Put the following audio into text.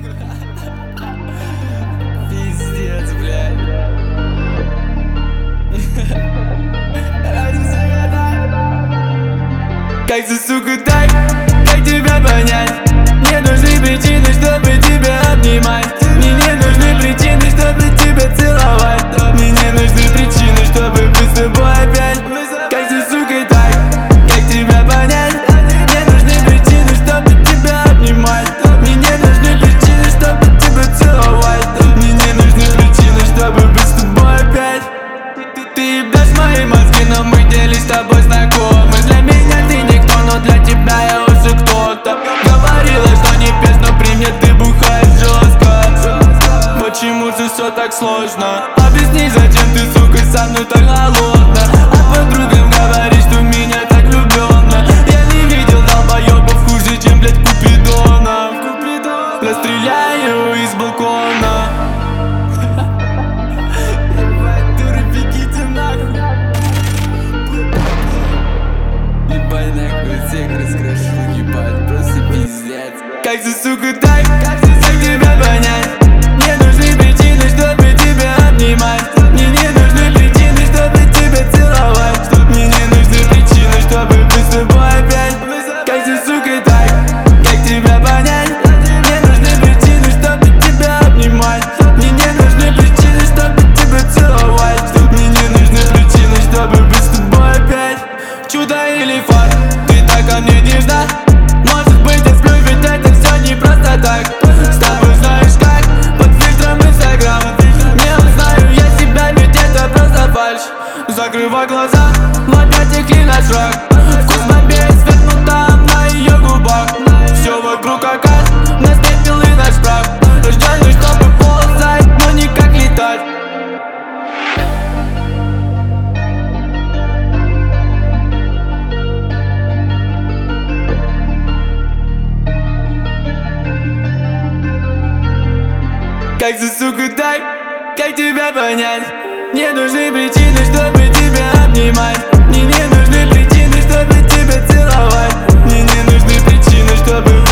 Пиздец, блядь. Как же, сука, так? Как тебя понять? Мне нужны причины, чтобы тебя обнимать. Мне не нужны причины, чтобы тебя целовать. Мне не нужны причины, чтобы быть с тобой опять. Как же, сука, так? Как тебя понять? Мне нужны причины, чтобы тебя обнимать. Мне не нужны причины, чтобы тебя целовать. Мне не нужны причины, чтобы быть с тобой опять. Ты ебешь мои мозги, но мы делись с тобой знакомы. Для меня ты никто, но для тебя я уже кто-то. Говорила, что не пьешь, но при мне ты бухаешь жестко. Почему же все так сложно? Объясни, зачем ты, сука, со мной так голодна? А подругам говоришь, что меня так влюбленно. Я не видел долбоебов хуже, чем, блядь, Купидона. Расстреляю из балкона. Ебать, дуры, бегите нахуй. Ебать, нахуй, всех раскрошу, ебать, просто пиздец. Как же, сука, так? Как тебя понять? Мне нужны причины, чтобы тебя обнимать. Мне не нужны причины, чтобы тебя целовать. Мне не нужны причины, чтобы быть с тобой опять. Как же, сука, так? Как тебя понять? Мне нужны причины, чтобы тебя обнимать. Мне не нужны причины, чтобы тебя целовать. Мне не нужны причины, чтобы быть с тобой опять. Чудо или факт, ты так ко мне нежна. Может быть, я сплю, ведь это все не просто так. С тобой знаешь как, под фильтром Инстаграм. Не узнаю я себя, ведь это просто фальшь. Закрывай глаза, ловя текли на шаг. Вкус бомбей свернут там на ее губах. Все вокруг оказ, нас пепел и наш прах. Рожденный, чтобы ползать, но никак летать. Как же, сука, так? Как тебя понять? Мне нужны причины, чтобы тебя обнимать. Мне не нужны причины, чтобы тебя целовать. Мне не нужны причины, чтобы